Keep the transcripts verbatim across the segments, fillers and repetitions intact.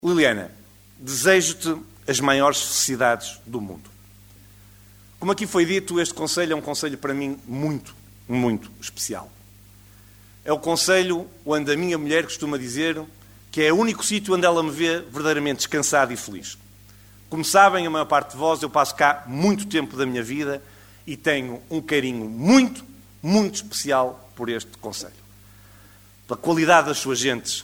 Liliana, desejo-te as maiores felicidades do mundo. Como aqui foi dito, este conselho é um conselho para mim muito, muito especial. É o conselho onde a minha mulher costuma dizer que é o único sítio onde ela me vê verdadeiramente descansado e feliz. Como sabem, a maior parte de vós, eu passo cá muito tempo da minha vida e tenho um carinho muito, muito especial por este conselho. Pela qualidade das suas gentes,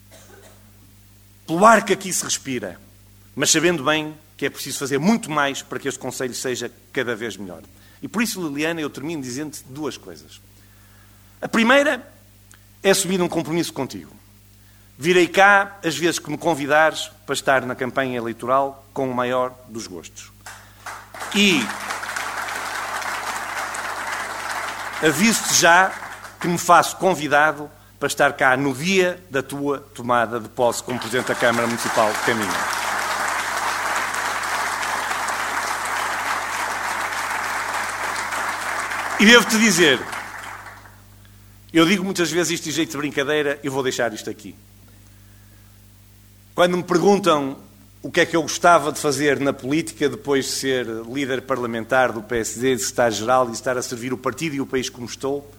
pelo ar que aqui se respira, mas sabendo bem que é preciso fazer muito mais para que este conselho seja cada vez melhor. E por isso, Liliana, eu termino dizendo-te duas coisas. A primeira é assumir um compromisso contigo. Virei cá as vezes que me convidares para estar na campanha eleitoral com o maior dos gostos. E aviso-te já que me faço convidado para estar cá no dia da tua tomada de posse como Presidente da Câmara Municipal de Caminha. E devo-te dizer, eu digo muitas vezes isto de jeito de brincadeira e vou deixar isto aqui. Quando me perguntam o que é que eu gostava de fazer na política depois de ser líder parlamentar do P S D, de secretário-geral e estar a servir o partido e o país como estou,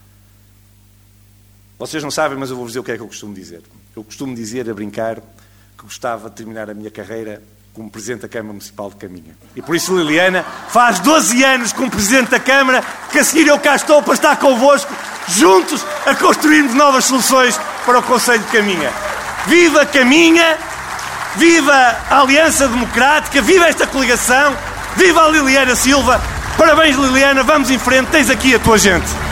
vocês não sabem, mas eu vou dizer o que é que eu costumo dizer. Eu costumo dizer, a brincar, que gostava de terminar a minha carreira como Presidente da Câmara Municipal de Caminha. E por isso, Liliana, faz doze anos como Presidente da Câmara que a seguir eu cá estou para estar convosco, juntos, a construirmos novas soluções para o Concelho de Caminha. Viva Caminha! Viva a Aliança Democrática! Viva esta coligação! Viva a Liliana Silva! Parabéns, Liliana! Vamos em frente! Tens aqui a tua gente!